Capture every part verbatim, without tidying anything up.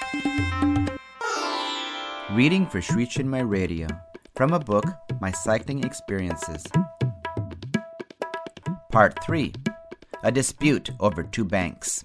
Reading for Sri Chinmay Radio from a book, My Cycling Experiences. Part three. A Dispute Over Two Banks.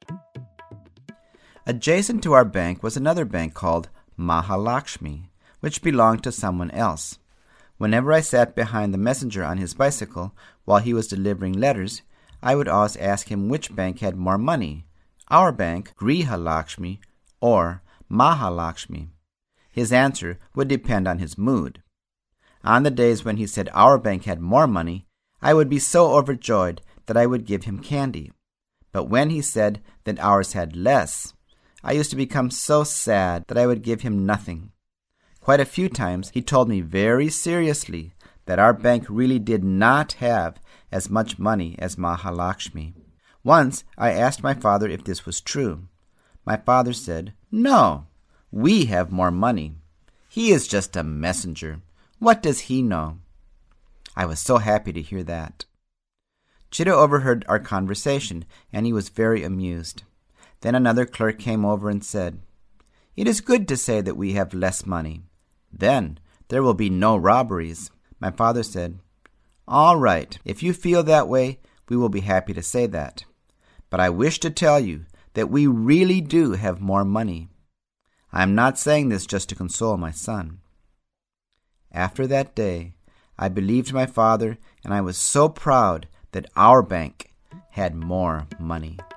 Adjacent to our bank was another bank called Mahalakshmi, which belonged to someone else. Whenever I sat behind the messenger on his bicycle while he was delivering letters, I would always ask him which bank had more money, our bank, Grihalakshmi, or Mahalakshmi. His answer would depend on his mood. On the days when he said our bank had more money, I would be so overjoyed that I would give him candy. But when he said that ours had less, I used to become so sad that I would give him nothing. Quite a few times he told me very seriously that our bank really did not have as much money as Mahalakshmi. Once I asked my father if this was true. My father said, "No, we have more money. He is just a messenger. What does he know?" I was so happy to hear that. Chitta overheard our conversation, and he was very amused. Then another clerk came over and said, "It is good to say that we have less money. Then there will be no robberies." My father said, "All right, if you feel that way, we will be happy to say that. But I wish to tell you that we really do have more money. I am not saying this just to console my son." After that day, I believed my father, and I was so proud that our bank had more money.